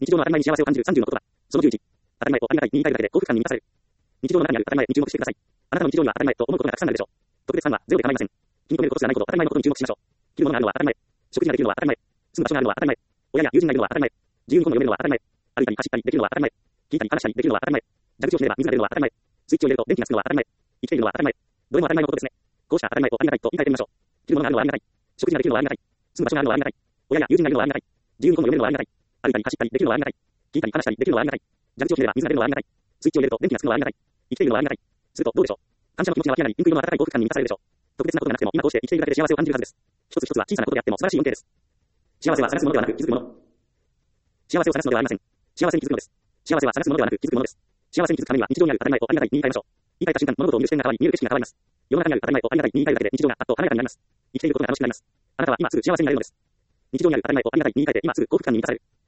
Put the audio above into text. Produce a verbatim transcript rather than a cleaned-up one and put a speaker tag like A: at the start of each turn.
A: 日常の当たり前に幸せを感じるさんじゅうの言葉。そのじゅういち。当たり前とありがたいに言い換えるだけで幸福感に満たされる。日常の中にある当たり前に注目してください。あなたの日常には当たり前と思うことがたくさんあるでしょう。特別感はゼロで構いません。気に留めることすらないほど当たり前のことに注目しましょう。着るものがあるのは当たり前。食事ができるのは当たり前。住む場所があるのは当たり前。親や友人がいるのは当たり前。自由に本を読めるのは当たり前。歩いたり走ったりできるのは当たり前。聞いたり話したりできるのは当たり前。蛇口をひねれば水が出るのは当たり前。スイッチを入れると電気がつくのは当たり前。生きているのは当たり前。どれも当たり前のことですね。こうした当たり前とありがたいと言い換えてみましょう。着るものがあるのはありがたい。食事ができるのはありがたい。住む場所があるのはありがたい。親や友人がいるのはありがたい。自由に本を読めるのはありがたい。歩いたり走ったりできるのはありがたい。聞いたり話したりできるのはありがたい。蛇口をひねれば水が出るのはありがたい。スイッチを入れると電気がつくのはありがたい。生きているのはありがたい。するとどうでしょう。感謝の気持ちが湧き上がり、ピンク色の温かい幸福感に満たされるでしょう。特別なことがなくても今こうして生きているだけで幸せを感じるはずです。一つ一つは小さなことであっても素晴らしい恩恵です。幸せは探すものではなく気づくもの。幸せを探すのではありません。幸せに気づくのです。幸せは探すものではなく気づくものです。幸せに気づくためには日常にある当たり前とありがたいに言い換えましょう。言い換えた瞬間、物事を見る視点が変わり、見える景色が変わります。世の中にある当たり前とありがたいに言い換えるだけで日常があっと華やかになります。生きていることが楽しくなります。あなたは今すぐ幸せになれるのです。日常にある当たり前とありがたいに言い換えて今すぐ幸福感に満たされる。